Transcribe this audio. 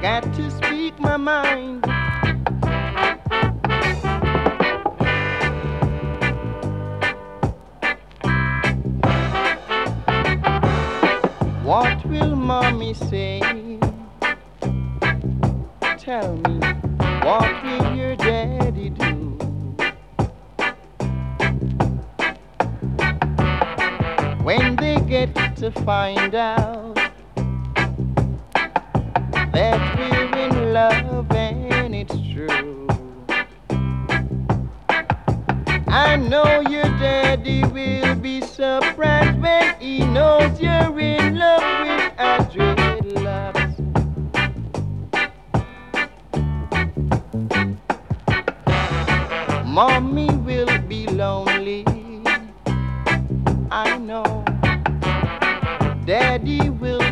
got to speak my mind. What will mommy say? Tell me, what will your daddy do? When they get to find out that we're in love and it's true, I know your daddy will be surprised when he knows you're in love